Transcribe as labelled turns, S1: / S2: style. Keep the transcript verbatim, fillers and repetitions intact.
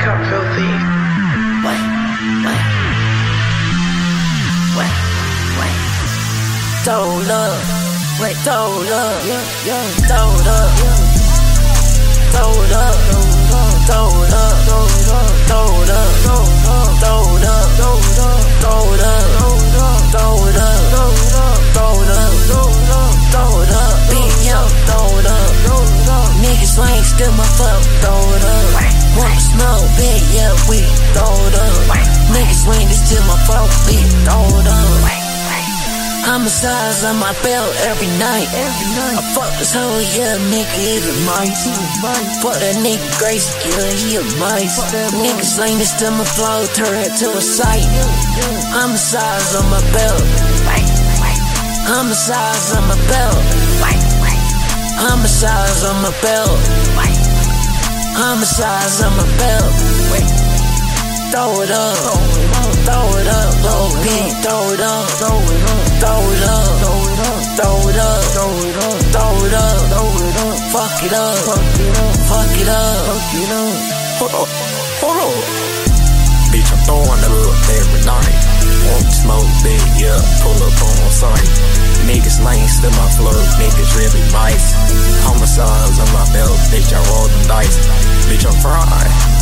S1: got filthy.
S2: Wait, wait, wait, wait. Throw it up, wait, throw it up, yeah, yeah, throw it up, throw it up, throw it up, throw it up, throw it up, throw it up, throw it up, throw it up, throw it up, throw it up, throw it up, throw it up, big yo, throw it up, niggas ain't still my fuck, throw it up, wanna smoke, big yeah, we throw it up, niggas ain't still my fuck, big throw it up. I'm massage on my belt every night. Every night. I fuck this whole yeah, nigga, is a mice. Fuck that nigga Grace, yeah, he a mice. Niggas lame, still my flow, turn it to a sight. I'm massage on my belt. I'm massage on my belt. I'm massage on my belt. I'm massage on my belt. Throw it up, throw it up, little pink, throw it up, throw it up, throw it up, throw it up, throw it up, throw it up, throw it up, fuck it up, fuck it up, fuck it up, fuck it up.
S3: Hold on, hold on. Bitch, I'm throwing it up every night. Want to smoke big, yeah, pull up on sight. Niggas lame, still my flow, niggas really nice. Homicides on my belt, bitch, I roll them dice. Bitch, I'm fried.